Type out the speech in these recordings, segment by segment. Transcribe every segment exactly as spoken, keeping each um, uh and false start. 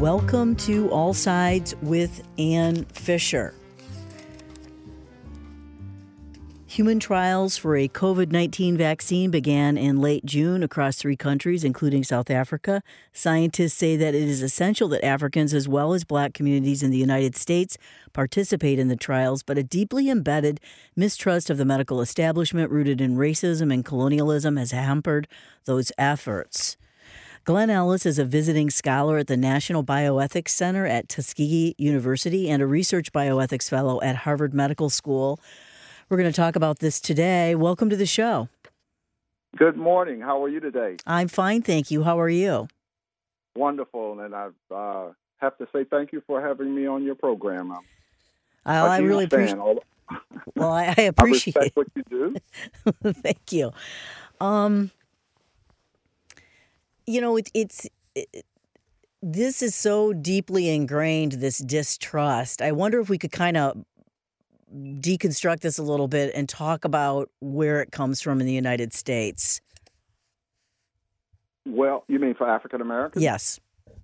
Welcome to All Sides with Ann Fisher. Human trials for a covid nineteen vaccine began in late June across three countries, including South Africa. Scientists say that it is essential that Africans as well as Black communities in the United States participate in the trials, but a deeply embedded mistrust of the medical establishment rooted in racism and colonialism has hampered those efforts. Glenn Ellis is a visiting scholar at the National Bioethics Center at Tuskegee University and a research bioethics fellow at Harvard Medical School. We're going to talk about this today. Welcome to the show. Good morning. How are you today? I'm fine, thank you. How are you? Wonderful. And I uh, have to say thank you for having me on your program. I'm I, I really appreciate it. Well, I, I appreciate I respect what you do. Thank you. Um, you know, it, it's it, this is so deeply ingrained, this distrust. I wonder if we could kind of deconstruct this a little bit and talk about where it comes from in the United States. Well, you mean for African Americans? Yes.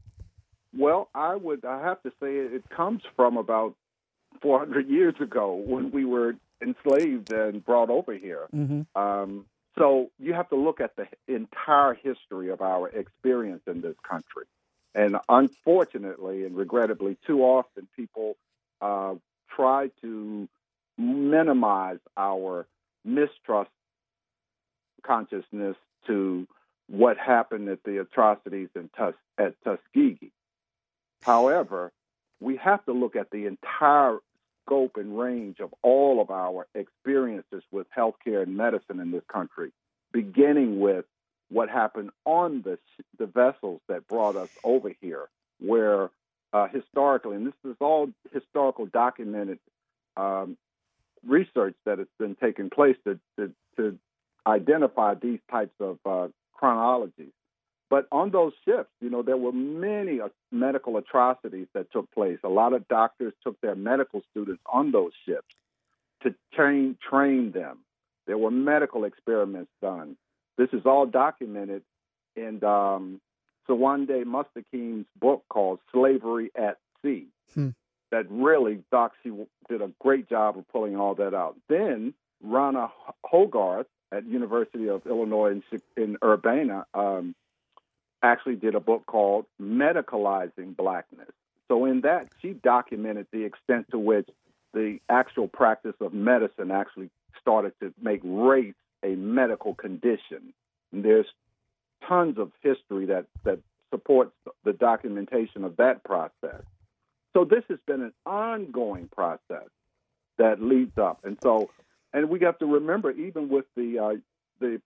Well, I would. I have to say it comes from about four hundred years ago when we were enslaved and brought over here. Mm-hmm. Um, so you have to look at the entire history of our experience in this country. And unfortunately and regrettably, too often people uh, try to minimize our mistrust consciousness to what happened at the atrocities in Tus- at Tuskegee. However, we have to look at the entire scope and range of all of our experiences with healthcare and medicine in this country, beginning with what happened on the, the vessels that brought us over here, where uh, historically, and this is all historical documented um, research that has been taking place to, to, to identify these types of uh, chronologies. But on those ships, you know, there were many uh, medical atrocities that took place. A lot of doctors took their medical students on those ships to train train them. There were medical experiments done. This is all documented in um, Sawande Mustakim's book called Slavery at Sea. Hmm. That really, Doc, she did a great job of pulling all that out. Then Rana Hogarth at University of Illinois in, in Urbana um, actually did a book called Medicalizing Blackness. So in that, she documented the extent to which the actual practice of medicine actually started to make race a medical condition. And there's tons of history that, that supports the documentation of that process. So this has been an ongoing process that leads up. And so, and we have to remember, even with the uh, the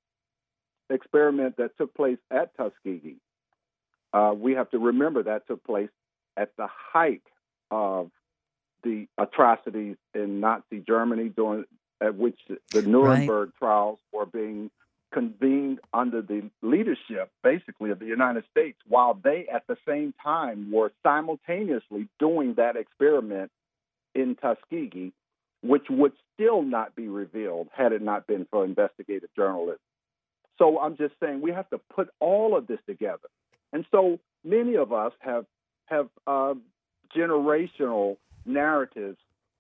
experiment that took place at Tuskegee, uh, we have to remember that took place at the height of the atrocities in Nazi Germany, during at which the Nuremberg right. trials were being convened under the leadership, basically, of the United States, while they, at the same time, were simultaneously doing that experiment in Tuskegee, which would still not be revealed had it not been for investigative journalism. So I'm just saying we have to put all of this together. And so many of us have have uh, generational narratives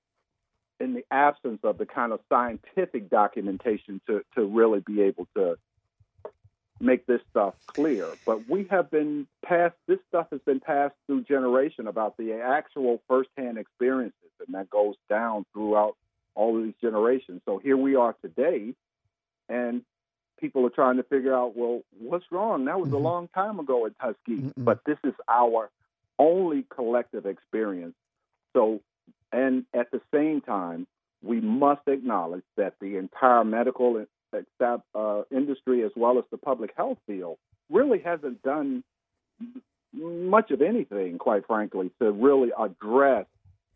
in the absence of the kind of scientific documentation to, to really be able to make this stuff clear. But we have been passed, this stuff has been passed through generation about the actual firsthand experiences, and that goes down throughout all of these generations. So here we are today, and people are trying to figure out, well, what's wrong? That was mm-hmm. a long time ago at Tuskegee, mm-hmm. but this is our only collective experience. So, and at the same time, we must acknowledge that the entire medical uh, industry, as well as the public health field, really hasn't done much of anything, quite frankly, to really address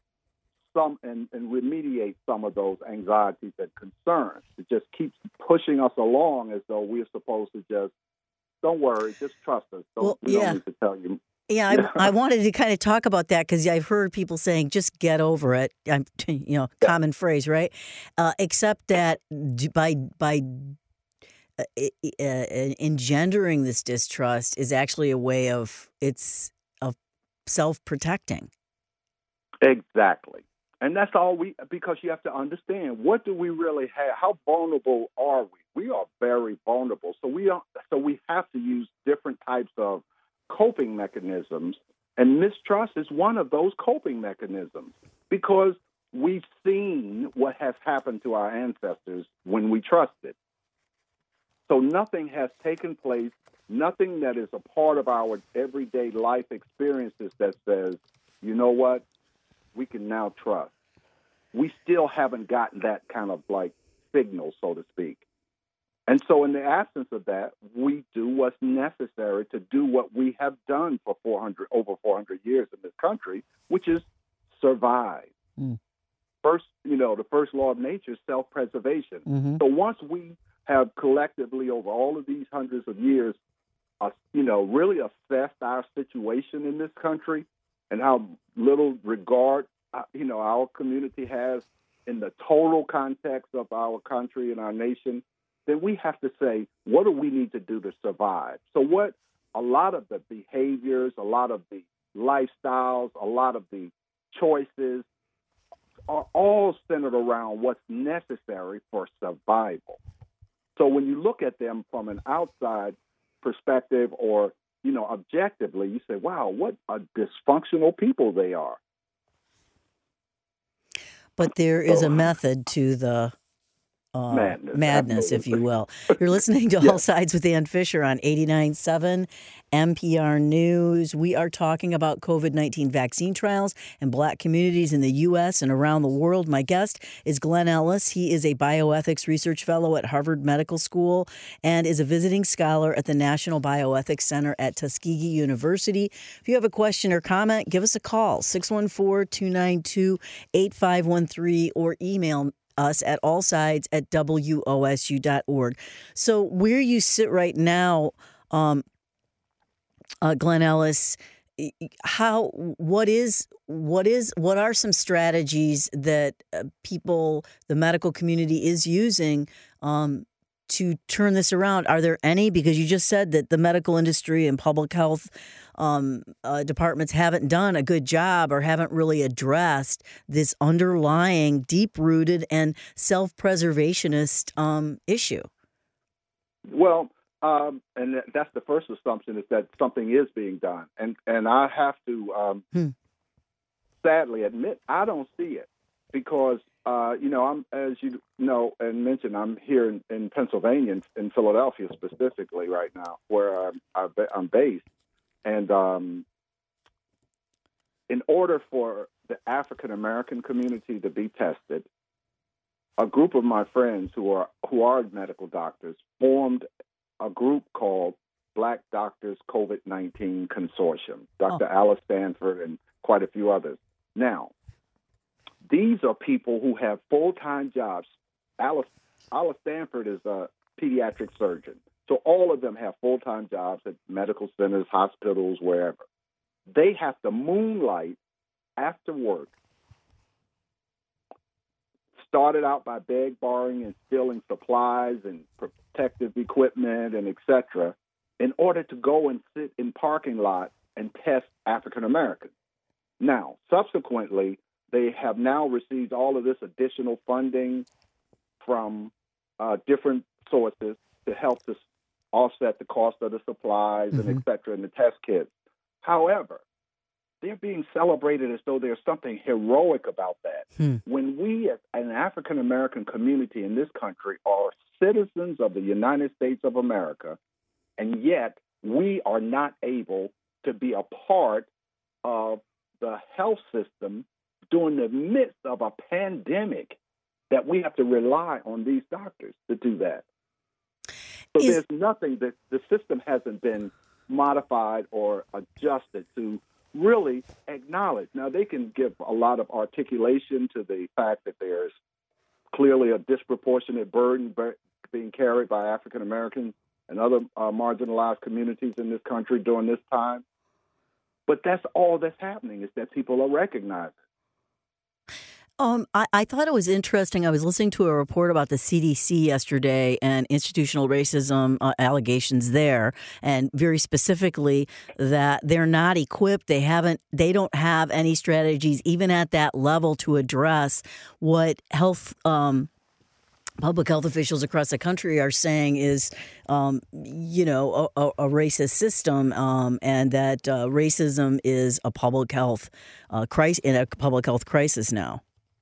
some and, and remediate some of those anxieties and concerns. It just keeps pushing us along as though we're supposed to just, don't worry, just trust us. Don't, well, we yeah. don't need to tell you. Yeah, I, I wanted to kind of talk about that because I've heard people saying, just get over it. I'm, you know, common phrase, right? Uh, except that by by uh, uh, engendering this distrust is actually a way of, it's of self-protecting. Exactly. And that's all we, because you have to understand, what do we really have? How vulnerable are we? We are very vulnerable. So we are, so we have to use different types of coping mechanisms. And mistrust is one of those coping mechanisms, because we've seen what has happened to our ancestors when we trusted. So nothing has taken place, nothing that is a part of our everyday life experiences that says, you know what, we can now trust. We still haven't gotten that kind of like signal, so to speak. And so in the absence of that, we do what's necessary to do what we have done for four hundred, over four hundred years in this country, which is survive. Mm. First, you know, the first law of nature is self-preservation. Mm-hmm. So once we have collectively over all of these hundreds of years, uh, you know, really assessed our situation in this country and how little regard, uh, you know, our community has in the total context of our country and our nation, then we have to say, what do we need to do to survive? So what a lot of the behaviors, a lot of the lifestyles, a lot of the choices are all centered around what's necessary for survival. So when you look at them from an outside perspective or, you know, objectively, you say, wow, what a dysfunctional people they are. But there is So, a method to the uh, madness, madness, if you absolutely. will. You're listening to Yes. All Sides with Ann Fisher on eighty-nine point seven N P R News. We are talking about COVID nineteen vaccine trials in Black communities in the U S and around the world. My guest is Glenn Ellis. He is a bioethics research fellow at Harvard Medical School and is a visiting scholar at the National Bioethics Center at Tuskegee University. If you have a question or comment, give us a call, six one four, two nine two, eight five one three, or email us at allsides at W O S U dot org. So where you sit right now, um, uh, Glenn Ellis, how what is what is what are some strategies that uh, people, the medical community, is using um, to turn this around? Are there any? Because you just said that the medical industry and public health um, uh, departments haven't done a good job or haven't really addressed this underlying, deep-rooted and self-preservationist um, issue. Well, um, and that's the first assumption, is that something is being done. And and I have to um, Hmm. sadly admit, I don't see it because, uh, you know, I'm, as you know and mentioned, I'm here in, in Pennsylvania, in, in Philadelphia specifically right now, where I'm, I'm based. And um, in order for the African-American community to be tested, a group of my friends who are who are medical doctors formed a group called Black Doctors COVID nineteen Consortium, Doctor Oh. Alice Stanford and quite a few others. Now, these are people who have full-time jobs. Alice, Alice Stanford is a pediatric surgeon. So all of them have full-time jobs at medical centers, hospitals, wherever. They have to moonlight after work. Started out by beg, borrowing, and stealing supplies and protective equipment and et cetera, in order to go and sit in parking lots and test African Americans. Now, subsequently, they have now received all of this additional funding from uh, different sources to help to offset the cost of the supplies mm-hmm. and et cetera, and the test kits. However, they're being celebrated as though there's something heroic about that. Hmm. When we, as an African-American community in this country, are citizens of the United States of America, and yet we are not able to be a part of the health system during the midst of a pandemic, that we have to rely on these doctors to do that. So Is- there's nothing that the system hasn't been modified or adjusted to really acknowledge. Now, they can give a lot of articulation to the fact that there's clearly a disproportionate burden being carried by African Americans and other uh, marginalized communities in this country during this time. But that's all that's happening, is that people are recognizing. Um, I, I thought it was interesting. I was listening to a report about the C D C yesterday and institutional racism uh, allegations there, and very specifically that they're not equipped. They haven't. They don't have any strategies, even at that level, to address what health. Um, Public health officials across the country are saying is, um, you know, a, a racist system, um, and that uh, racism is a public health uh, crisis in a public health crisis now.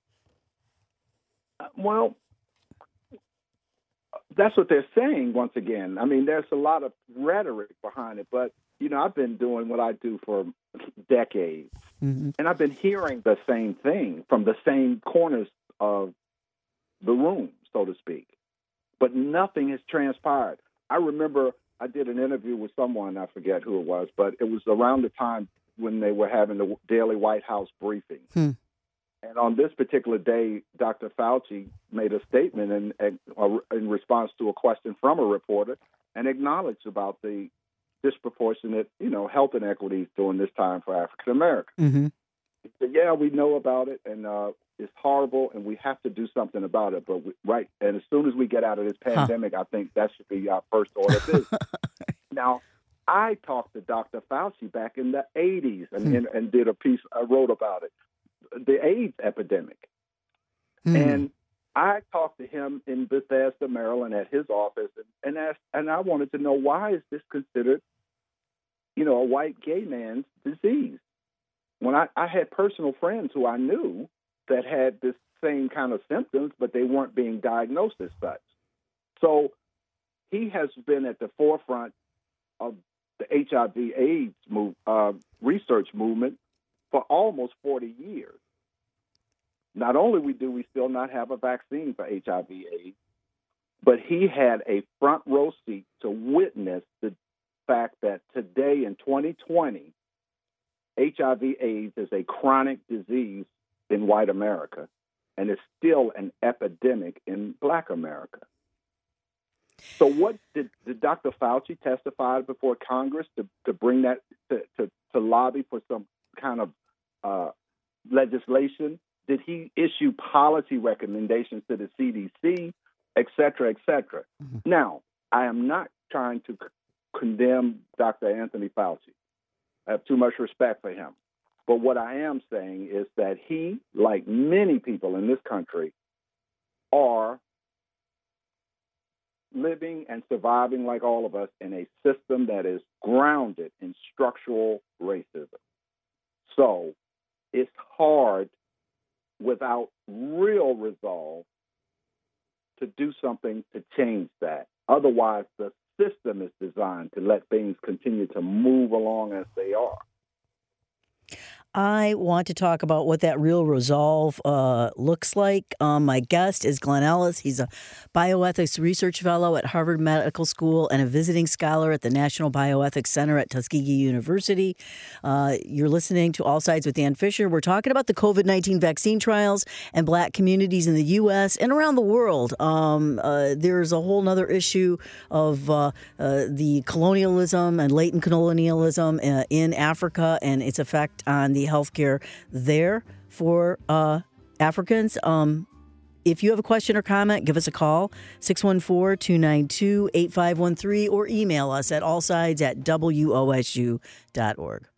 Well, that's what they're saying once again. I mean, there's a lot of rhetoric behind it, but, you know, I've been doing what I do for decades, mm-hmm. and I've been hearing the same thing from the same corners of the room, so to speak. But nothing has transpired. I remember I did an interview with someone, I forget who it was, but it was around the time when they were having the daily White House briefing. Hmm. And on this particular day, Doctor Fauci made a statement in, in, in response to a question from a reporter and acknowledged about the disproportionate, you know, health inequities during this time for African Americans. Mm-hmm. He said, yeah, we know about it, and uh, it's horrible, and we have to do something about it. But we, right, and as soon as we get out of this pandemic, huh. I think that should be our first order of business. Now, I talked to Doctor Fauci back in the eighties and, hmm. and, and did a piece, I wrote about it. The AIDS epidemic. Mm. And I talked to him in Bethesda, Maryland at his office and, and asked, and I wanted to know, why is this considered, you know, a white gay man's disease? When I, I had personal friends who I knew that had this same kind of symptoms, but they weren't being diagnosed as such. So he has been at the forefront of the H I V AIDS move, uh, research movement for almost forty years. Not only do we still not have a vaccine for H I V AIDS, but he had a front row seat to witness the fact that today in twenty twenty, H I V AIDS is a chronic disease in white America, and it's still an epidemic in Black America. So what did, did Doctor Fauci testify before Congress to, to bring that, to, to, to lobby for some kind of uh, legislation? Did he issue policy recommendations to the C D C, et cetera, et cetera? Mm-hmm. Now, I am not trying to c- condemn Doctor Anthony Fauci. I have too much respect for him. But what I am saying is that he, like many people in this country, are living and surviving, like all of us, in a system that is grounded in structural racism. So it's hard without real resolve to do something to change that. Otherwise, the system is designed to let things continue to move along as they are. I want to talk about what that real resolve uh, looks like. Um, my guest is Glenn Ellis. He's a bioethics research fellow at Harvard Medical School and a visiting scholar at the National Bioethics Center at Tuskegee University. Uh, you're listening to All Sides with Dan Fisher. We're talking about the COVID nineteen vaccine trials and Black communities in the U S and around the world. Um, uh, there's a whole other issue of uh, uh, the colonialism and latent colonialism uh, in Africa and its effect on the healthcare there for uh, Africans. Um, if you have a question or comment, give us a call, six one four, two nine two, eight five one three, or email us at allsides at W O S U dot org.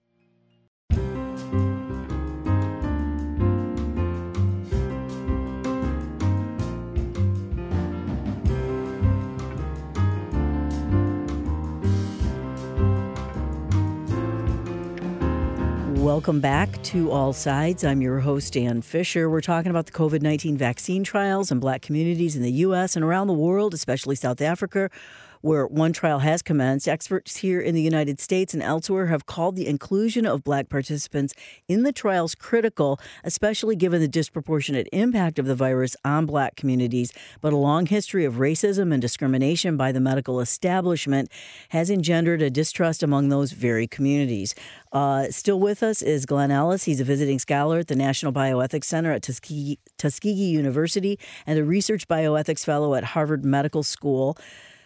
Welcome back to All Sides. I'm your host, Dan Fisher. We're talking about the COVID nineteen vaccine trials in Black communities in the U S and around the world, especially South Africa, where one trial has commenced. Experts here in the United States and elsewhere have called the inclusion of Black participants in the trials critical, especially given the disproportionate impact of the virus on Black communities. But a long history of racism and discrimination by the medical establishment has engendered a distrust among those very communities. Uh, still with us is Glenn Ellis. He's a visiting scholar at the National Bioethics Center at Tuskegee, Tuskegee University and a research bioethics fellow at Harvard Medical School.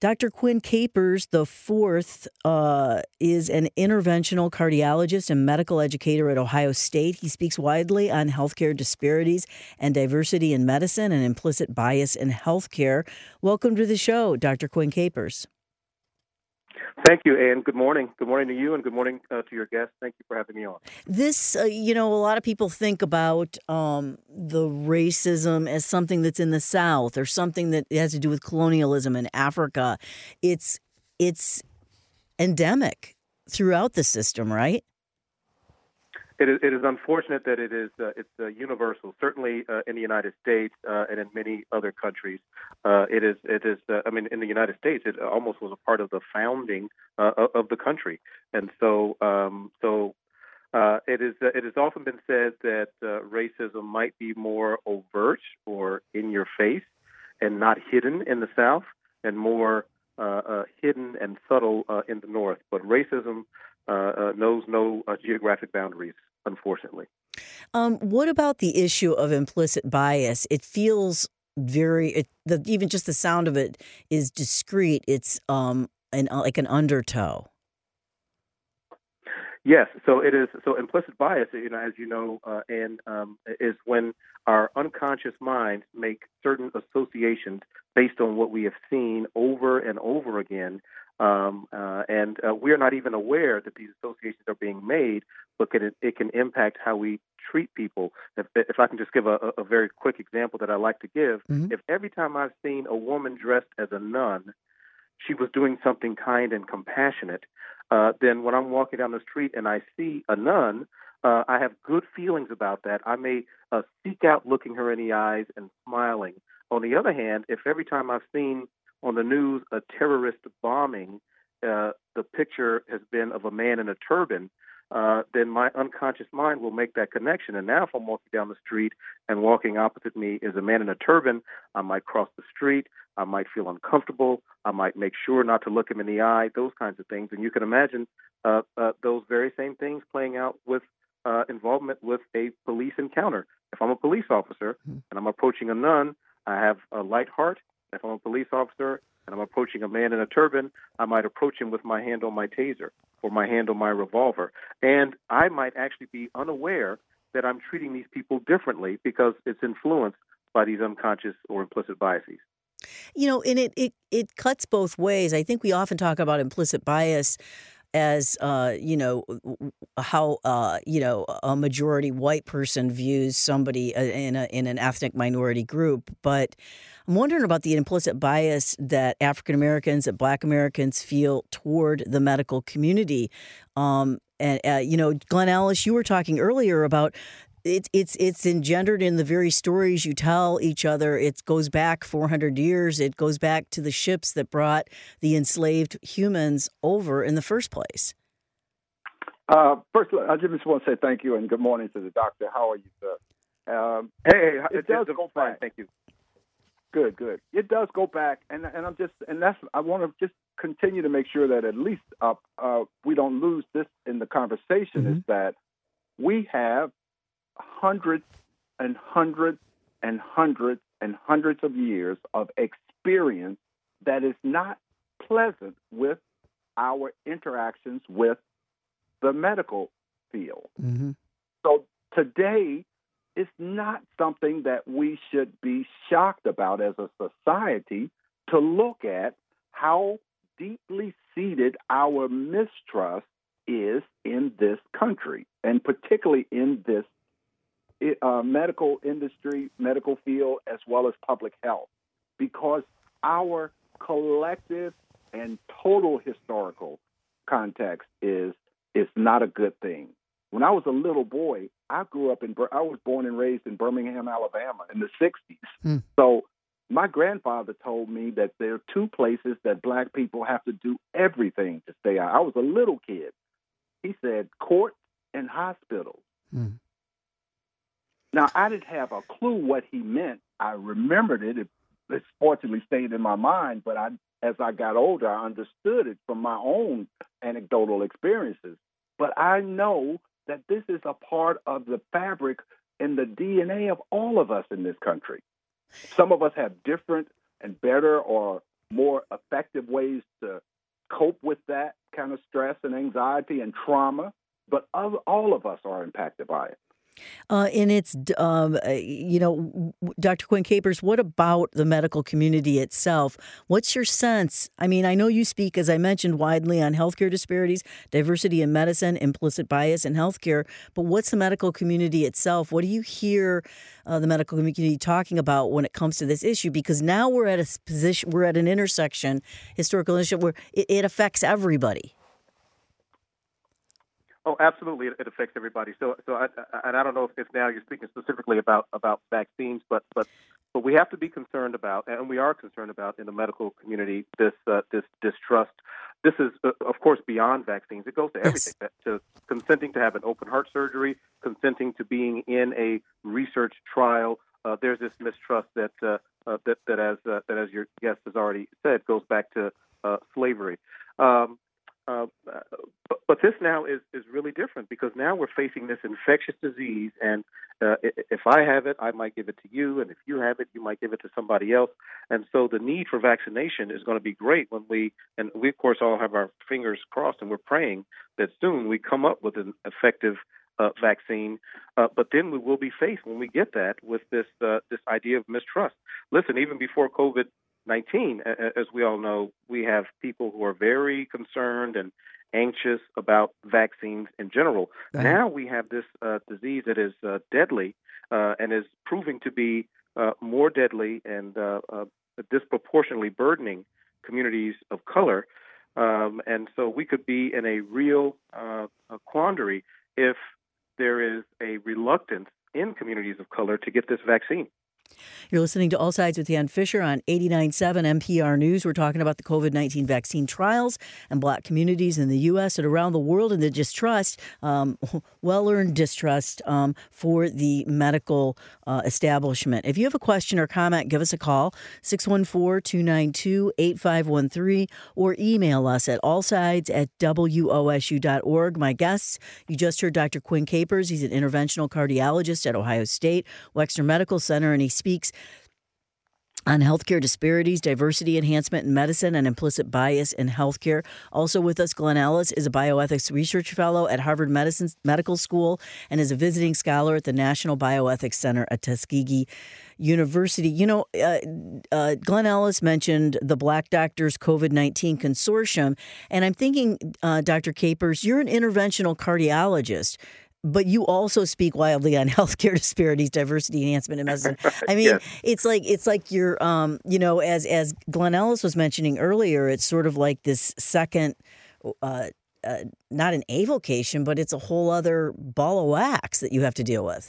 Doctor Quinn Capers, the fourth, uh, is an interventional cardiologist and medical educator at Ohio State. He speaks widely on healthcare disparities and diversity in medicine and implicit bias in healthcare. Welcome to the show, Doctor Quinn Capers. Thank you, Ann. Good morning. Good morning to you, and good morning uh, to your guests. Thank you for having me on. This, uh, you know, a lot of people think about um, the racism as something that's in the South or something that has to do with colonialism in Africa. It's it's endemic throughout the system, right? It is, it is unfortunate that it is uh, it's uh, universal. Certainly uh, in the United States uh, and in many other countries, uh, it is it is. Uh, I mean, in the United States, it almost was a part of the founding uh, of the country, and so um, so uh, it is. Uh, it has often been said that uh, racism might be more overt or in your face, and not hidden in the South, and more uh, uh, hidden and subtle uh, in the North. But racism uh, uh, knows no uh, geographic boundaries, unfortunately. Um, what about the issue of implicit bias? It feels very, it, the, even just the sound of it is discreet. It's um, an, like an undertow. Yes, so it is. So implicit bias, you know, as you know, uh, and um, is when our unconscious minds make certain associations based on what we have seen over and over again, um, uh, and uh, we are not even aware that these associations are being made. But it, it can impact how we treat people. If, if I can just give a, a very quick example that I like to give, mm-hmm. if every time I've seen a woman dressed as a nun, she was doing something kind and compassionate, uh, then when I'm walking down the street and I see a nun, uh, I have good feelings about that. I may uh, seek out looking her in the eyes and smiling. On the other hand, if every time I've seen on the news a terrorist bombing, uh, the picture has been of a man in a turban, uh, then my unconscious mind will make that connection. And now if I'm walking down the street and walking opposite me is a man in a turban, I might cross the street. I might feel uncomfortable. I might make sure not to look him in the eye, those kinds of things. And you can imagine uh, uh, those very same things playing out with uh, involvement with a police encounter. If I'm a police officer and I'm approaching a nun, I have a light heart. If I'm a police officer and I'm approaching a man in a turban, I might approach him with my hand on my taser or my hand on my revolver. And I might actually be unaware that I'm treating these people differently because it's influenced by these unconscious or implicit biases. You know, and it, it, it cuts both ways. I think we often talk about implicit bias as, uh, you know, how, uh, you know, a majority white person views somebody in a in an ethnic minority group. But I'm wondering about the implicit bias that African Americans, that Black Americans feel toward the medical community. Um, and, uh, you know, Glenn Ellis, you were talking earlier about It's it's it's engendered in the very stories you tell each other. It goes back four hundred years. It goes back to the ships that brought the enslaved humans over in the first place. Uh, first, I just want to say thank you and good morning to the doctor. How are you, sir? Um, hey, it, it does go fine. back. Thank you. Good, good. It does go back, and and I'm just and that's I want to just continue to make sure that at least uh, uh, we don't lose this in the conversation. Mm-hmm. Is that we have hundreds and hundreds and hundreds and hundreds of years of experience that is not pleasant with our interactions with the medical field. Mm-hmm. So today, it's not something that we should be shocked about as a society to look at how deeply seated our mistrust is in this country, and particularly in this Uh, medical industry, medical field, as well as public health, because our collective and total historical context is is not a good thing. When I was a little boy, I grew up in, I was born and raised in Birmingham, Alabama in the sixties. Hmm. So my grandfather told me that there are two places that Black people have to do everything to stay out. I was a little kid. He said courts and hospitals. Hmm. Now, I didn't have a clue what he meant. I remembered it. It, it fortunately stayed in my mind, but I, as I got older, I understood it from my own anecdotal experiences. But I know that this is a part of the fabric and the D N A of all of us in this country. Some of us have different and better or more effective ways to cope with that kind of stress and anxiety and trauma. But other, all of us are impacted by it. Uh, and it's, um, uh, you know, Doctor Quinn Capers, what about the medical community itself? What's your sense? I mean, I know you speak, as I mentioned, widely on healthcare disparities, diversity in medicine, implicit bias in healthcare, but what's the medical community itself? What do you hear uh, the medical community talking about when it comes to this issue? Because now we're at a position, we're at an intersection, historical intersection, where it, it affects everybody. Oh, absolutely, it, it affects everybody. So, so, I, I, and I don't know if, if now you're speaking specifically about, about vaccines, but but but we have to be concerned about, and we are concerned about in the medical community, this uh, this distrust. This is, uh, of course, beyond vaccines. It goes to everything, yes. To consenting to have an open heart surgery, consenting to being in a research trial. Uh, there's this mistrust that uh, uh, that that as uh, that as your guest has already said, goes back to uh, slavery. Um, Uh, but, but this now is, is really different because now we're facing this infectious disease, and uh, if I have it, I might give it to you, and if you have it, you might give it to somebody else. And so the need for vaccination is going to be great when we, and we of course all have our fingers crossed, and we're praying that soon we come up with an effective uh, vaccine. Uh, but then we will be faced when we get that with this uh, this idea of mistrust. Listen, even before COVID nineteen, as we all know, we have people who are very concerned and anxious about vaccines in general. Right. Now we have this uh, disease that is uh, deadly uh, and is proving to be uh, more deadly and uh, uh, disproportionately burdening communities of color. Um, and so we could be in a real uh, a quandary if there is a reluctance in communities of color to get this vaccine. You're listening to All Sides with Ann Fisher on eighty-nine point seven N P R News. We're talking about the COVID nineteen vaccine trials and Black communities in the U S and around the world, and the distrust, um, well-earned distrust um, for the medical uh, establishment. If you have a question or comment, give us a call, six one four, two nine two, eight five one three, or email us at allsides at W O S U dot org. My guests, you just heard Doctor Quinn Capers. He's an interventional cardiologist at Ohio State Wexner Medical Center, and he speaks on healthcare disparities, diversity enhancement in medicine, and implicit bias in healthcare. Also with us, Glenn Ellis is a bioethics research fellow at Harvard Medicine Medical School and is a visiting scholar at the National Bioethics Center at Tuskegee University. You know, uh, uh, Glenn Ellis mentioned the Black Doctors COVID nineteen Consortium, and I'm thinking, uh, Doctor Capers, you're an interventional cardiologist, but you also speak wildly on healthcare disparities, diversity enhancement in medicine. I mean, yes. it's like it's like you're, um, you know, as as Glenn Ellis was mentioning earlier, it's sort of like this second, uh, uh, not an avocation, but it's a whole other ball of wax that you have to deal with.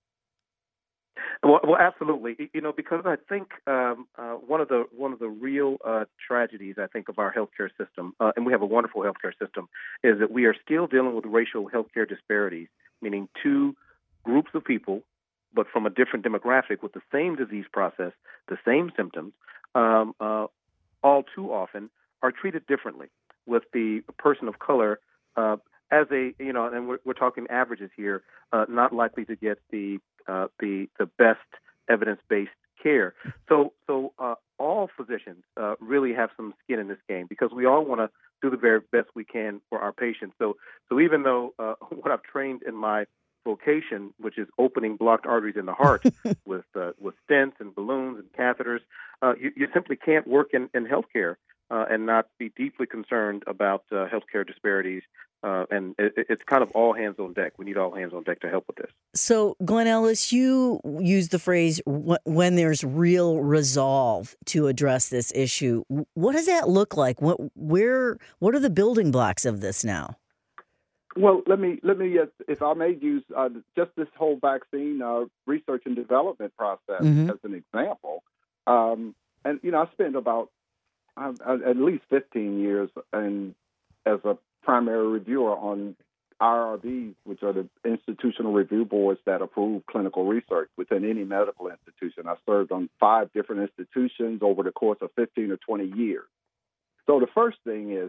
Well, well, absolutely. You know, because I think um, uh, one of the one of the real uh, tragedies, I think, of our healthcare system, uh, and we have a wonderful healthcare system, is that we are still dealing with racial healthcare disparities, meaning two groups of people, but from a different demographic, with the same disease process, the same symptoms, um, uh, all too often are treated differently. With the person of color uh, as a, you know, and we're, we're talking averages here, uh, not likely to get the Uh, the the best evidence-based care. So so uh, all physicians uh, really have some skin in this game because we all want to do the very best we can for our patients. So so even though uh, what I've trained in my vocation, which is opening blocked arteries in the heart with uh, with stents and balloons and catheters, uh, you, you simply can't work in, in healthcare uh, and not be deeply concerned about uh, healthcare disparities. Uh, and it, it's kind of all hands on deck. We need all hands on deck to help with this. So, Glenn Ellis, you use the phrase when there's real resolve to address this issue. What does that look like? What, where, what are the building blocks of this now? Well, let me, let me uh, if I may use uh, just this whole vaccine uh, research and development process mm-hmm. as an example. Um, and, you know, I spent about uh, at least fifteen years in, as a primary reviewer on I R Bs, which are the institutional review boards that approve clinical research within any medical institution. I served on five different institutions over the course of fifteen or twenty years. So the first thing is,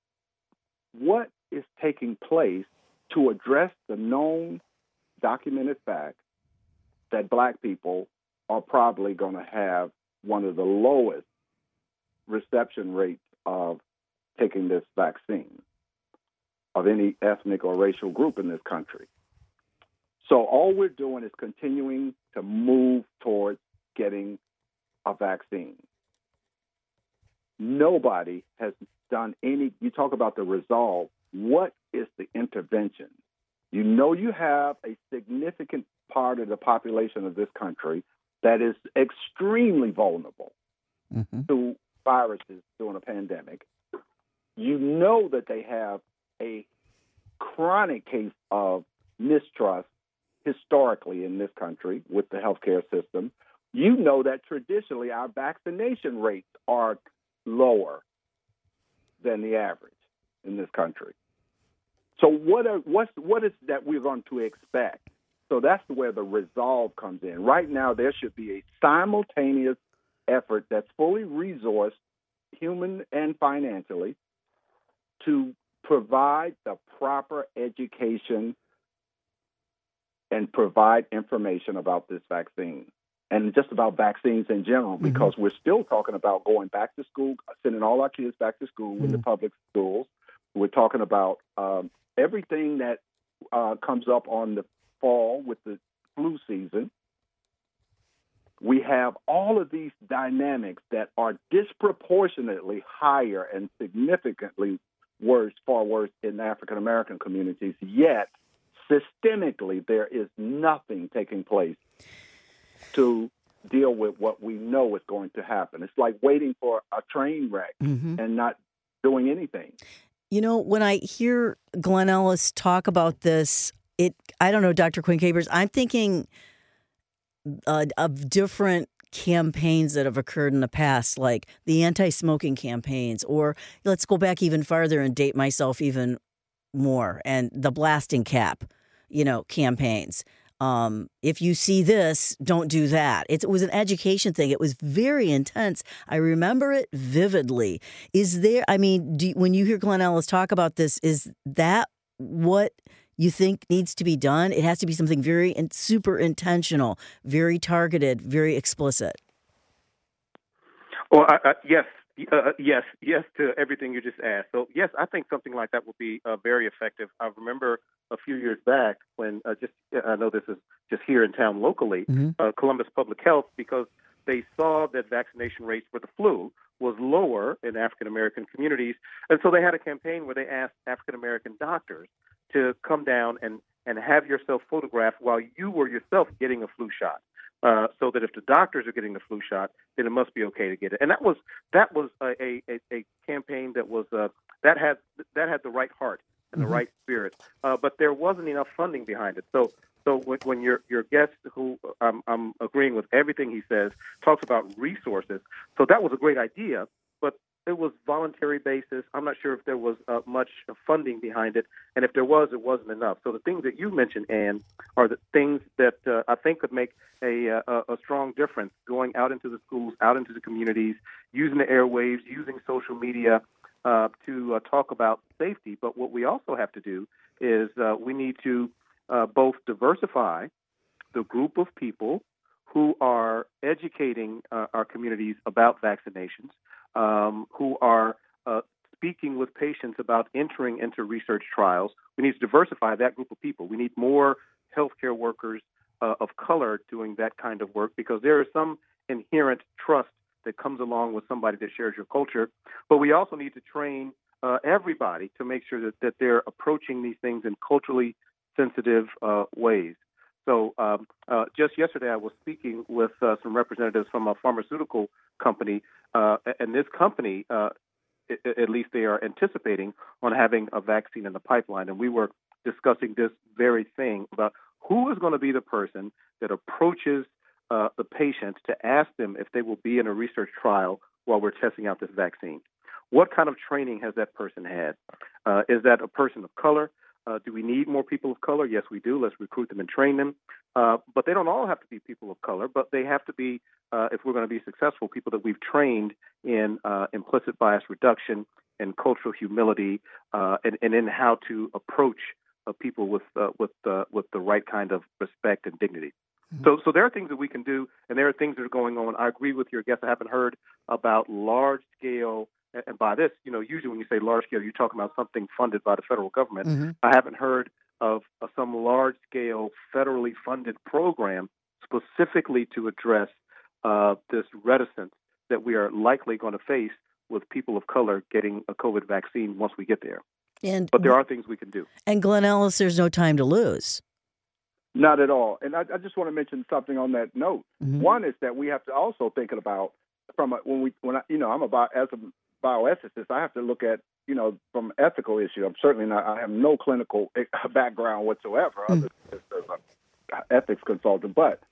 what is taking place to address the known documented fact that Black people are probably going to have one of the lowest reception rates of taking this vaccine of any ethnic or racial group in this country. So all we're doing is continuing to move towards getting a vaccine. Nobody has done any, you talk about the resolve. What is the intervention? You know you have a significant part of the population of this country that is extremely vulnerable mm-hmm. to viruses during a pandemic. You know that they have a chronic case of mistrust historically in this country with the healthcare system. You know that traditionally our vaccination rates are lower than the average in this country. So what are, what's, what is that we're going to expect? So that's where the resolve comes in. Right now, there should be a simultaneous effort that's fully resourced, human and financially, to provide the proper education and provide information about this vaccine and just about vaccines in general, because mm-hmm. we're still talking about going back to school, sending all our kids back to school mm-hmm. in the public schools. We're talking about um, everything that uh, comes up on the fall with the flu season. We have all of these dynamics that are disproportionately higher and significantly worse, far worse in African-American communities, yet systemically there is nothing taking place to deal with what we know is going to happen. It's like waiting for a train wreck mm-hmm. and not doing anything. You know, when I hear Glenn Ellis talk about this, it I don't know, Doctor Quinn Capers, I'm thinking uh, of different campaigns that have occurred in the past, like the anti-smoking campaigns, or let's go back even farther and date myself even more, and the blasting cap, you know, campaigns. Um, if you see this, don't do that. It, it was an education thing. It was very intense. I remember it vividly. Is there, I mean, do, when you hear Glenn Ellis talk about this, is that what you think needs to be done? It has to be something very and super intentional, very targeted, very explicit. Well, I, I, yes, uh, yes, yes to everything you just asked. So, yes, I think something like that would be uh, very effective. I remember a few years back when uh, just I know this is just here in town locally, mm-hmm. uh, Columbus Public Health, because they saw that vaccination rates for the flu was lower in African American communities, and so they had a campaign where they asked African American doctors to come down and and have yourself photographed while you were yourself getting a flu shot. Uh, so that if the doctors are getting the flu shot, then it must be okay to get it. And that was that was a a, a campaign that was uh, that had that had the right heart and the mm-hmm. right spirit, uh, but there wasn't enough funding behind it. So so when, when your your guest, who um, I'm agreeing with everything he says, talks about resources, so that was a great idea, but it was voluntary basis. I'm not sure if there was uh, much funding behind it, and if there was, it wasn't enough. So the things that you mentioned, Ann, are the things that uh, I think could make a, a, a strong difference, going out into the schools, out into the communities, using the airwaves, using social media uh, to uh, talk about safety. But what we also have to do is uh, we need to uh, both diversify the group of people who are educating uh, our communities about vaccinations, Um, who are uh, speaking with patients about entering into research trials. We need to diversify that group of people. We need more healthcare workers uh, of color doing that kind of work, because there is some inherent trust that comes along with somebody that shares your culture. But we also need to train uh, everybody to make sure that, that they're approaching these things in culturally sensitive uh, ways. So um, uh, just yesterday, I was speaking with uh, some representatives from a pharmaceutical company, uh, and this company, uh, I- at least they are anticipating on having a vaccine in the pipeline. And we were discussing this very thing about who is going to be the person that approaches uh, the patient to ask them if they will be in a research trial while we're testing out this vaccine. What kind of training has that person had? Uh, is that a person of color? Uh, do we need more people of color? Yes, we do. Let's recruit them and train them. Uh, but they don't all have to be people of color, but they have to be, uh, if we're going to be successful, people that we've trained in uh, implicit bias reduction and cultural humility, uh, and, and in how to approach uh, people with uh, with uh, with the right kind of respect and dignity. Mm-hmm. So, so there are things that we can do, and there are things that are going on. I agree with your guest. I haven't heard about large scale, and by this, you know, usually when you say large scale, you're talking about something funded by the federal government. Mm-hmm. I haven't heard of uh, some large scale federally funded program specifically to address uh, this reticence that we are likely going to face with people of color getting a COVID vaccine once we get there. And but there are things we can do. And Glenn Ellis, there's no time to lose. Not at all. And I, I just want to mention something on that note. Mm-hmm. One is that we have to also think about from a, when we when I, you know I'm about as a bioethicist, I have to look at you know from ethical issue. I'm certainly not. I have no clinical background whatsoever, mm. other than as an ethics consultant. But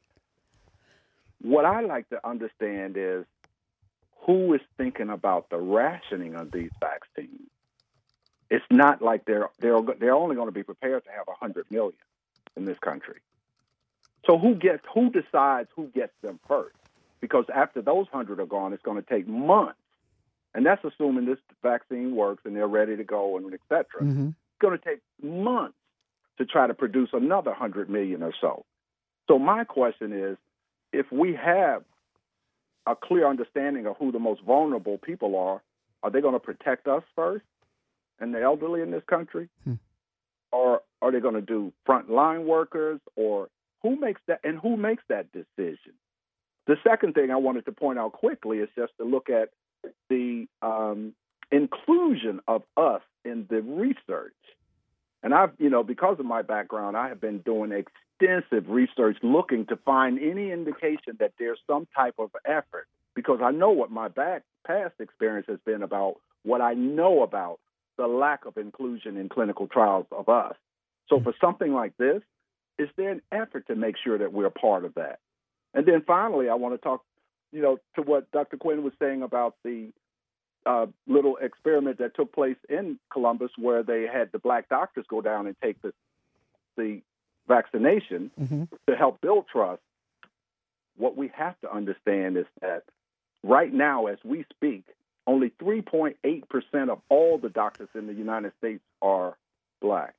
what I like to understand is who is thinking about the rationing of these vaccines. It's not like they're they're they're only going to be prepared to have a hundred million in this country. So who gets who decides who gets them first? Because after those hundred are gone, it's going to take months, and that's assuming this vaccine works and they're ready to go and et cetera. Mm-hmm. It's going to take months to try to produce another hundred million or so. So my question is, if we have a clear understanding of who the most vulnerable people are, are they going to protect us first and the elderly in this country? Hmm. Or are they going to do frontline workers? Or who makes that? And who makes that decision? The second thing I wanted to point out quickly is just to look at the um, inclusion of us in the research. And I've, you know, because of my background, I have been doing extensive research looking to find any indication that there's some type of effort, because I know what my back past experience has been about what I know about the lack of inclusion in clinical trials of us. So for something like this, is there an effort to make sure that we're part of that? And then finally, I want to talk, you know, to what Doctor Quinn was saying about the uh, little experiment that took place in Columbus, where they had the black doctors go down and take the the vaccination mm-hmm. to help build trust. What we have to understand is that right now, as we speak, only three point eight percent of all the doctors in the United States are black.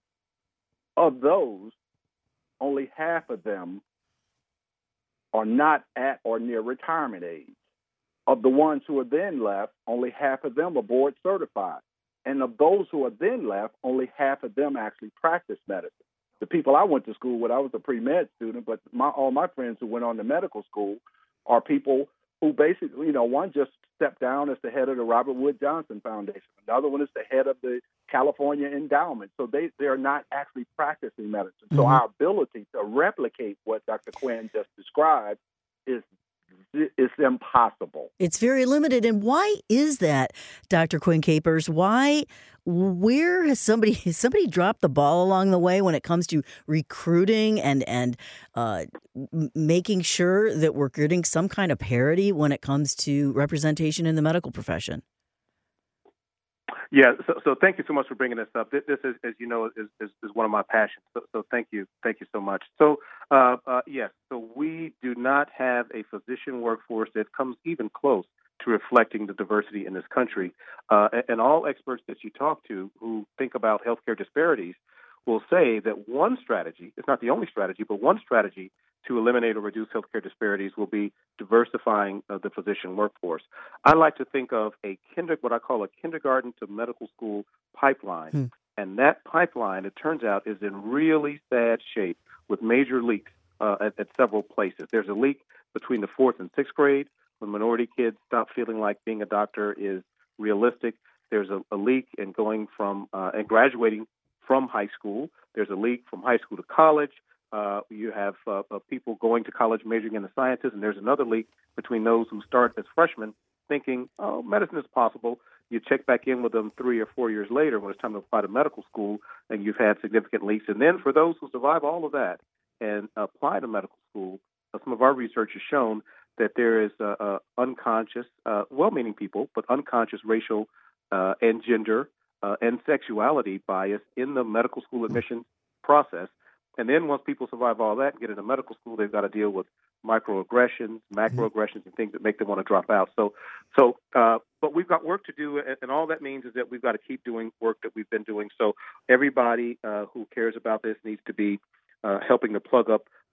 Of those, only half of them are not at or near retirement age. Of the ones who are then left, only half of them are board certified. And of those who are then left, only half of them actually practice medicine. The people I went to school with, I was a pre-med student, but my, all my friends who went on to medical school are people who basically, you know, one just stepped down as the head of the Robert Wood Johnson Foundation. Another one is the head of the California Endowment. So they, they are not actually practicing medicine. Mm-hmm. So our ability to replicate what Doctor Quinn just described is is impossible. It's very limited. And why is that, Doctor Quinn Capers? Why, where has somebody has somebody dropped the ball along the way when it comes to recruiting and and uh, making sure that we're getting some kind of parity when it comes to representation in the medical profession? Yeah, so, so thank you so much for bringing this up. This, this is, as you know, is, is, is one of my passions. So, so thank you, thank you so much. So, uh, uh, yes, so we do not have a physician workforce that comes even close to reflecting the diversity in this country. Uh, and, and all experts that you talk to who think about healthcare disparities will say that one strategy, it's not the only strategy, but one strategy to eliminate or reduce healthcare disparities will be diversifying uh, the physician workforce. I like to think of a kinder, what I call a kindergarten to medical school pipeline. Hmm. And that pipeline, it turns out, is in really sad shape with major leaks uh, at, at several places. There's a leak between the fourth and sixth grade when minority kids stop feeling like being a doctor is realistic. There's a, a leak in going from uh, and graduating from high school. There's a leak from high school to college. Uh, you have uh, uh, people going to college majoring in the sciences, and there's another leak between those who start as freshmen thinking, oh, medicine is possible. You check back in with them three or four years later when it's time to apply to medical school, and you've had significant leaks. And then for those who survive all of that and apply to medical school, uh, some of our research has shown that there is uh, uh, unconscious, uh, well-meaning people, but unconscious racial uh, and gender uh, and sexuality bias in the medical school admissions process. And then once people survive all that and get into medical school, they've got to deal with microaggressions, macroaggressions, and things that make them want to drop out. So, so, uh, but we've got work to do, and, and all that means is that we've got to keep doing work that we've been doing. So everybody uh, who cares about this needs to be uh, helping to plug up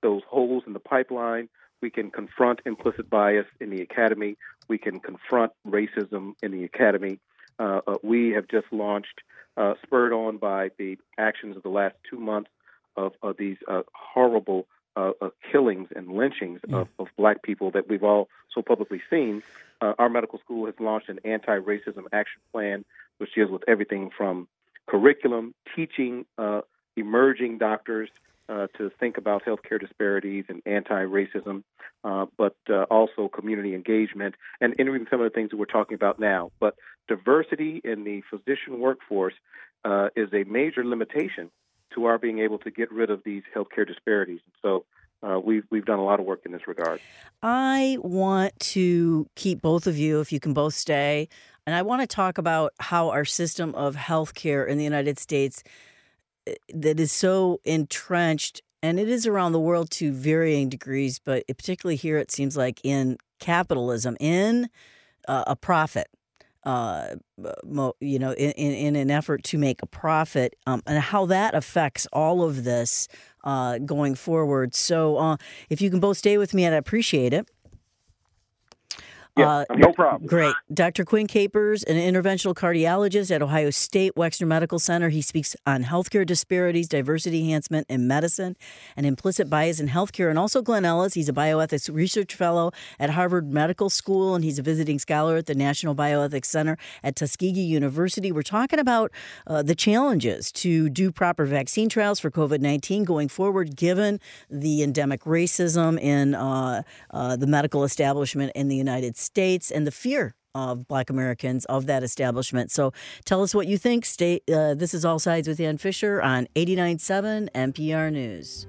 those holes in the pipeline. We can confront implicit bias in the academy. We can confront racism in the academy. Uh, uh, we have just launched, uh, spurred on by the actions of the last two months of, of these uh, horrible uh, uh, killings and lynchings yeah. of, of black people that we've all so publicly seen. Uh, our medical school has launched an anti-racism action plan, which deals with everything from curriculum, teaching uh, emerging doctors uh, to think about healthcare disparities and anti-racism, uh, but uh, also community engagement, and even some of the things that we're talking about now. But diversity in the physician workforce uh, is a major limitation to our being able to get rid of these healthcare disparities. So uh, we've we've done a lot of work in this regard. I want to keep both of you, if you can both stay, and I want to talk about how our system of healthcare in the United States that is so entrenched, and it is around the world to varying degrees, but particularly here it seems like in capitalism, in uh, a profit. Uh, you know, in, in an effort to make a profit, um, and how that affects all of this uh, going forward. So uh, if you can both stay with me, I'd appreciate it. Yeah, Uh, no problem. Great. Doctor Quinn Capers, an interventional cardiologist at Ohio State Wexner Medical Center. He speaks on healthcare disparities, diversity enhancement in medicine, and implicit bias in healthcare. And also Glenn Ellis, he's a bioethics research fellow at Harvard Medical School, and he's a visiting scholar at the National Bioethics Center at Tuskegee University. We're talking about uh, the challenges to do proper vaccine trials for COVID nineteen going forward, given the endemic racism in uh, uh, the medical establishment in the United States. States and the fear of Black Americans of that establishment. So tell us what you think. Stay, uh, this is All Sides with Ann Fisher on eighty-nine point seven N P R News.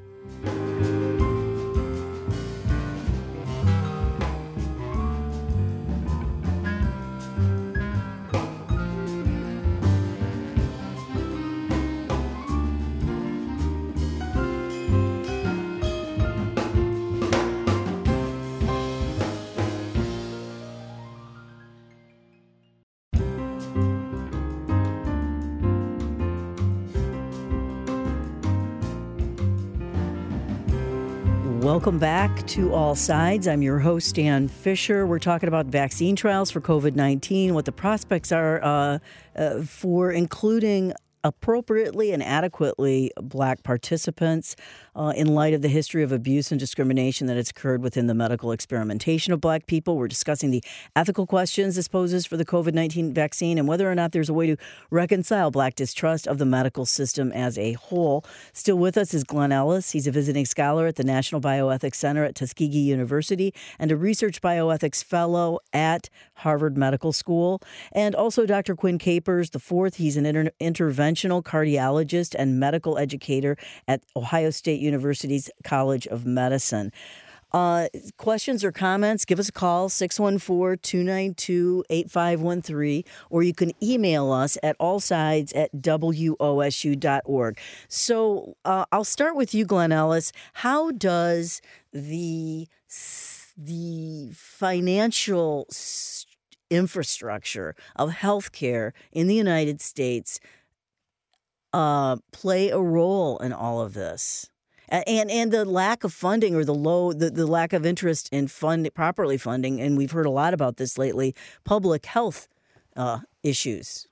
Welcome back to All Sides. I'm your host, Ann Fisher. We're talking about vaccine trials for COVID nineteen, what the prospects are uh, uh, for including appropriately and adequately Black participants uh, in light of the history of abuse and discrimination that has occurred within the medical experimentation of Black people. We're discussing the ethical questions this poses for the COVID nineteen vaccine and whether or not there's a way to reconcile Black distrust of the medical system as a whole. Still with us is Glenn Ellis. He's a visiting scholar at the National Bioethics Center at Tuskegee University and a research bioethics fellow at Harvard Medical School. And also Doctor Quinn Capers, the fourth. He's an inter- interventional cardiologist and medical educator at Ohio State University's College of Medicine. Uh, questions or comments, give us a call, six one four, two nine two, eight five one three, or you can email us at allsides at W O S U dot org. So uh, I'll start with you, Glenn Ellis. How does the, the financial infrastructure of healthcare in the United States uh, play a role in all of this? And and the lack of funding or the low the, the lack of interest in fund properly funding, and we've heard a lot about this lately, public health uh, issues.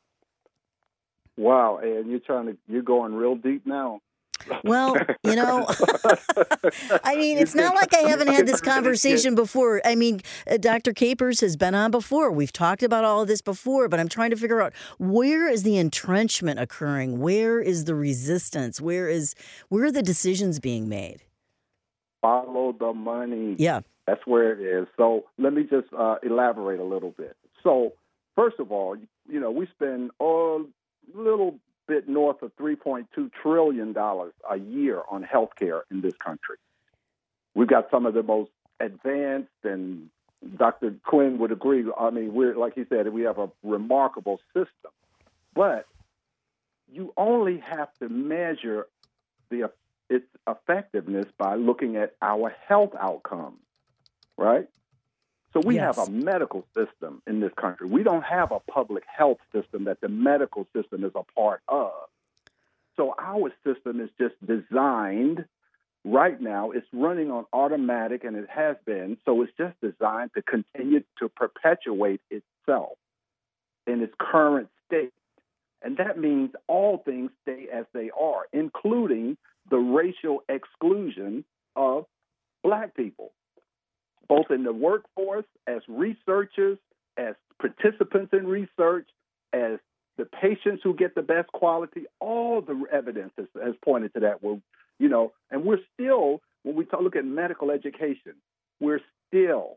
Wow, and you're trying to you're going real deep now. Well, you know, I mean, it's not like I haven't had this conversation before. I mean, uh, Doctor Capers has been on before. We've talked about all of this before, but I'm trying to figure out, where is the entrenchment occurring? Where is the resistance? Where is where are the decisions being made? Follow the money. Yeah. That's where it is. So let me just uh, elaborate a little bit. So first of all, you know, we spend a little bit north of three point two trillion dollars a year on healthcare in this country. We've got some of the most advanced, and Doctor Quinn would agree. I mean, we're, like he said, we have a remarkable system, but you only have to measure the its effectiveness by looking at our health outcomes, right? So we Yes. have a medical system in this country. We don't have a public health system that the medical system is a part of. So our system is just designed right now it's running on automatic, and it has been. So it's just designed to continue to perpetuate itself in its current state. And that means all things stay as they are, including the racial exclusion of Black people, both in the workforce, as researchers, as participants in research, as the patients who get the best quality. All the evidence has, has pointed to that. We're, you know, and we're still, when we talk, look at medical education, we're still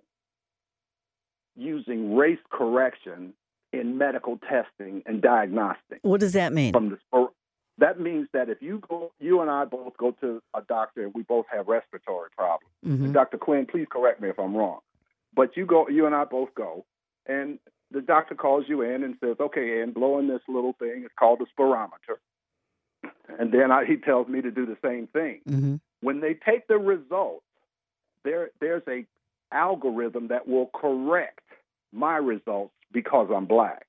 using race correction in medical testing and diagnostic. What does that mean? From the, that means that if you go, you and I both go to a doctor and we both have respiratory problems. Mm-hmm. And Doctor Quinn, please correct me if I'm wrong. But you go, you and I both go, and the doctor calls you in and says, "Okay, Ann, blow in this little thing. It's called a spirometer." And then I, he tells me to do the same thing. Mm-hmm. When they take the results, there there's a algorithm that will correct my results because I'm Black.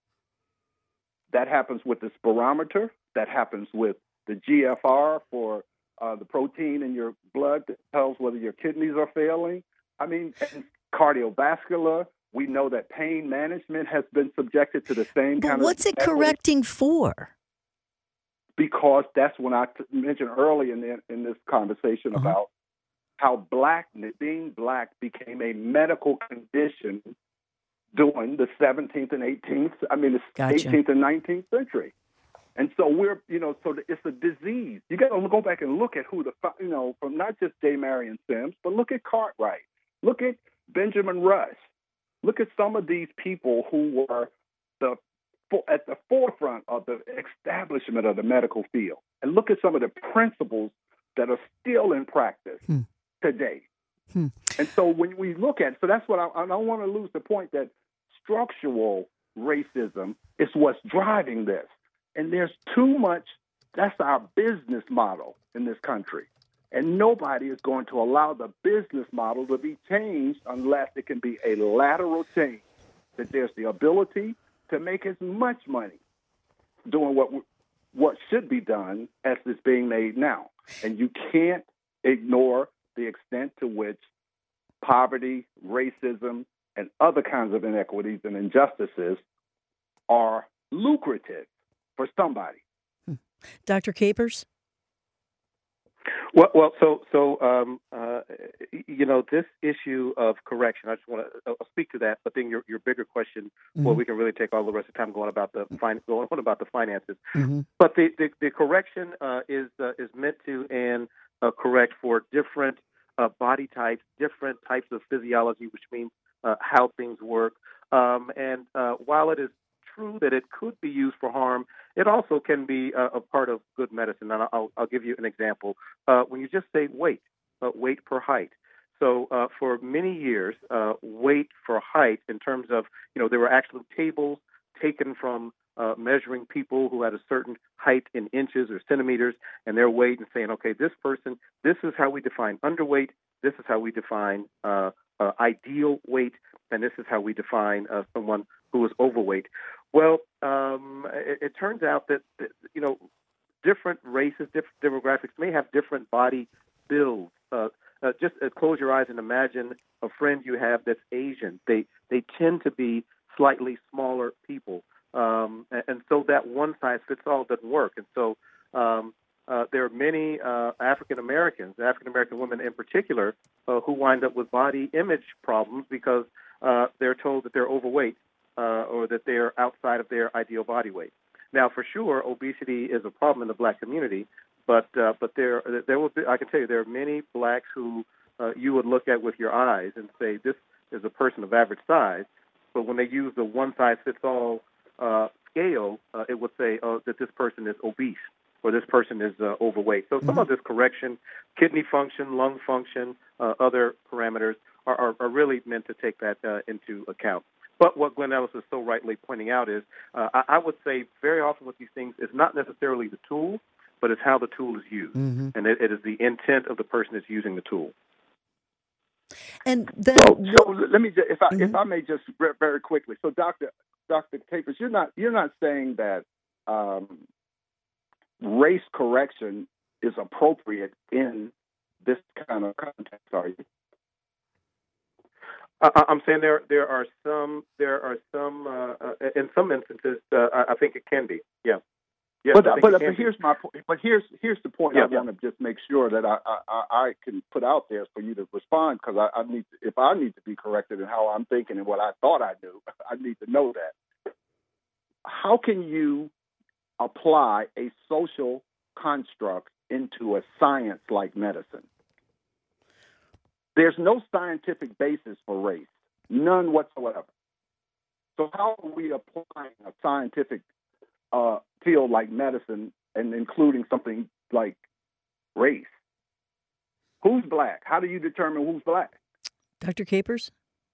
That happens with the spirometer. That happens with the G F R for uh, the protein in your blood that tells whether your kidneys are failing. I mean, cardiovascular. We know that pain management has been subjected to the same but kind what's of... What's it correcting for? Because that's when I t- mentioned early in, the, in this conversation uh-huh. about how Black, being Black became a medical condition during the seventeenth and eighteenth, I mean, the Gotcha. eighteenth and nineteenth century. And so we're, you know, so it's a disease. You got to go back and look at who the, you know, from not just J. Marion Sims, but look at Cartwright. Look at Benjamin Rush. Look at some of these people who were the at the forefront of the establishment of the medical field. And look at some of the principles that are still in practice hmm. today. Hmm. And so when we look at, so that's what I, I don't want to lose the point that structural racism is what's driving this. And there's too much, that's our business model in this country. And nobody is going to allow the business model to be changed unless it can be a lateral change, that there's the ability to make as much money doing what what should be done as is being made now. And you can't ignore the extent to which poverty, racism, and other kinds of inequities and injustices are lucrative for somebody. Doctor Capers? Well, well, so so um, uh, you know, this issue of correction. I just want to I'll speak to that, but then your your bigger question, mm-hmm. well, we can really take all the rest of the time going about the fin- going on about the finances. Mm-hmm. But the the, the correction uh, is uh, is meant to and uh, correct for different uh, body types, different types of physiology, which means uh, how things work. Um, and uh, while it is true that it could be used for harm, it also can be uh, a part of good medicine. And I'll, I'll give you an example. Uh, when you just say weight, uh, weight per height. So uh, for many years, uh, weight for height in terms of, you know, there were actually tables taken from uh, measuring people who had a certain height in inches or centimeters and their weight and saying, okay, this person, this is how we define underweight. This is how we define uh, uh, ideal weight. And this is how we define uh, someone who is overweight. Well, um, it, it turns out that, that, you know, different races, different demographics may have different body builds. Uh, uh, just uh, close your eyes and imagine a friend you have that's Asian. They they tend to be slightly smaller people. Um, and, and so that one size fits all doesn't work. And so um, uh, there are many uh, African Americans, African American women in particular, uh, who wind up with body image problems because uh, they're told that they're overweight. Uh, or that they're outside of their ideal body weight. Now, for sure, obesity is a problem in the Black community, but uh, but there there will be, I can tell you there are many Blacks who uh, you would look at with your eyes and say this is a person of average size, but when they use the one-size-fits-all uh, scale, uh, it would say uh, that this person is obese or this person is uh, overweight. So some mm-hmm. of this correction, kidney function, lung function, uh, other parameters are, are, are really meant to take that uh, into account. But what Glenn Ellis is so rightly pointing out is, uh, I, I would say very often with these things, it's not necessarily the tool, but it's how the tool is used. Mm-hmm. And it, it is the intent of the person that's using the tool. And then, so, so let me, just, if I mm-hmm. if I may just very quickly. So, Doctor Doctor Capers, you're not you're not saying that um, race correction is appropriate in this kind of context, are you? Uh, I'm saying there there are some there are some uh, uh, in some instances uh, I, I think it can be. Yeah. Yes, but but, but, but here's my point. But here's here's the point yeah, I yeah. want to just make sure that I, I, I can put out there for you to respond, because I, I need to, if I need to be corrected in how I'm thinking and what I thought I knew, I need to know that. How can you apply a social construct into a science like medicine? There's no scientific basis for race, none whatsoever. So how are we applying a scientific uh, field like medicine and including something like race? Who's black? How do you determine who's black? Doctor Capers?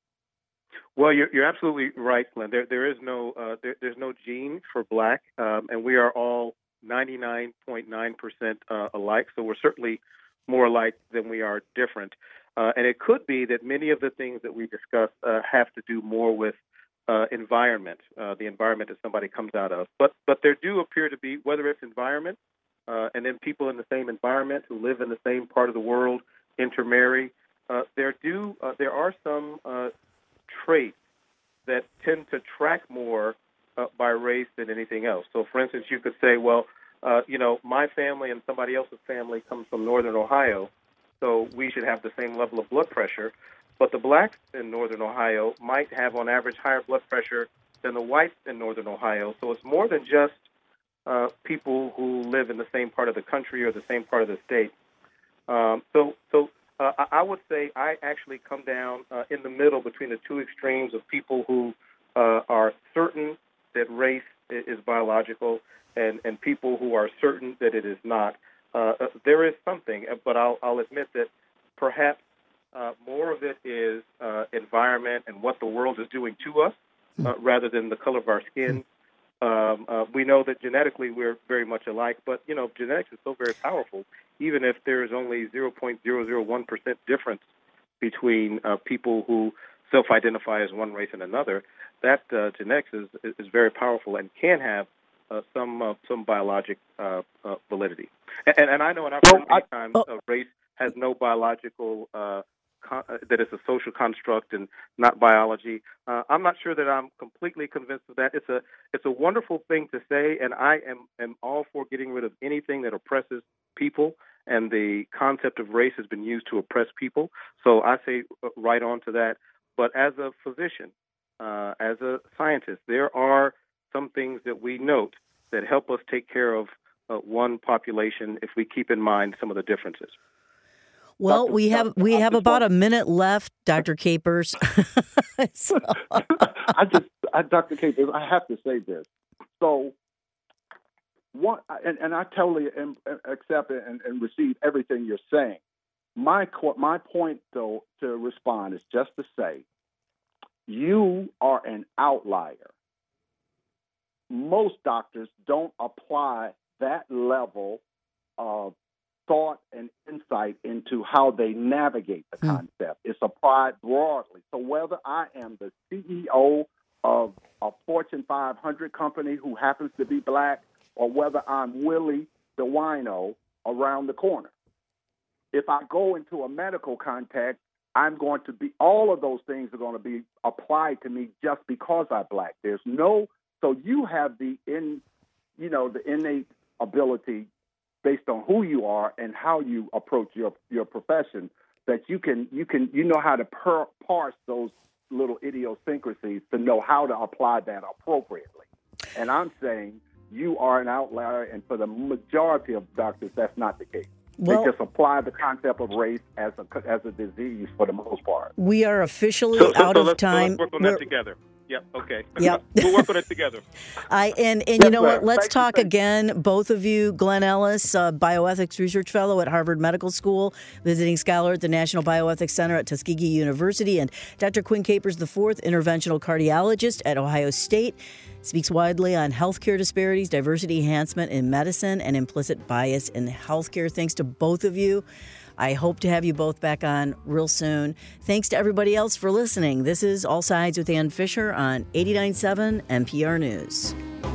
Well, you're, you're absolutely right, Glenn. There, there is no, uh, there, there's no gene for black, um, and we are all ninety-nine point nine percent uh, alike. So we're certainly more alike than we are different. Uh, and it could be that many of the things that we discuss uh, have to do more with uh, environment, uh, the environment that somebody comes out of. But but there do appear to be, whether it's environment, uh, and then people in the same environment who live in the same part of the world intermarry, uh, there do uh, there are some uh, traits that tend to track more uh, by race than anything else. So, for instance, you could say, well, uh, you know, my family and somebody else's family comes from Northern Ohio, so we should have the same level of blood pressure. But the blacks in Northern Ohio might have, on average, higher blood pressure than the whites in Northern Ohio. So it's more than just uh, people who live in the same part of the country or the same part of the state. Um, so so uh, I would say I actually come down uh, in the middle between the two extremes of people who uh, are certain that race is biological and, and people who are certain that it is not. Uh, there is something, but I'll, I'll admit that perhaps uh, more of it is uh, environment and what the world is doing to us uh, rather than the color of our skin. Um, uh, we know that genetically we're very much alike, but, you know, genetics is so very powerful, even if there is only zero point zero zero one percent difference between uh, people who self-identify as one race and another. That uh, genetics is, is very powerful and can have uh, some uh, some biologic uh, uh, validity. And, and I know, and I've heard many times, uh, race has no biological uh, con- uh, that it's a social construct and not biology. Uh, I'm not sure that I'm completely convinced of that. It's a it's a wonderful thing to say, and I am, am all for getting rid of anything that oppresses people. And the concept of race has been used to oppress people. So I say right on to that. But as a physician, uh, as a scientist, there are some things that we note that help us take care of uh, one population if we keep in mind some of the differences. Well, we have we have about a minute left, Doctor Capers. so. I just, I, Doctor Capers, I have to say this. So, what, and, and I totally am, accept it and, and receive everything you're saying. My my point, though, to respond is just to say, you are an outlier. Most doctors don't apply that level of thought and insight into how they navigate the mm. concept. It's applied broadly. So whether I am the C E O of a Fortune five hundred company who happens to be black, or whether I'm Willie the wino around the corner, if I go into a medical context, I'm going to be, all of those things are going to be applied to me just because I'm black. There's no, so you have the in, you know, the innate ability based on who you are and how you approach your your profession, that you can you can you know how to per, parse those little idiosyncrasies to know how to apply that appropriately. And I'm saying you are an outlier, and for the majority of doctors, that's not the case. Well, they just apply the concept of race as a as a disease for the most part. We are officially so, so, out so of let's, time. So let's work on We're, that together. Yep. Okay. Yep. We'll work on it together. I and, and yes, you know sir. what? Let's Thank talk you, again. Both of you, Glenn Ellis, uh, bioethics research fellow at Harvard Medical School, visiting scholar at the National Bioethics Center at Tuskegee University, and Doctor Quinn Capers the fourth, interventional cardiologist at Ohio State, speaks widely on healthcare disparities, diversity enhancement in medicine, and implicit bias in healthcare. Thanks to both of you. I hope to have you both back on real soon. Thanks to everybody else for listening. This is All Sides with Ann Fisher on eighty-nine point seven N P R News.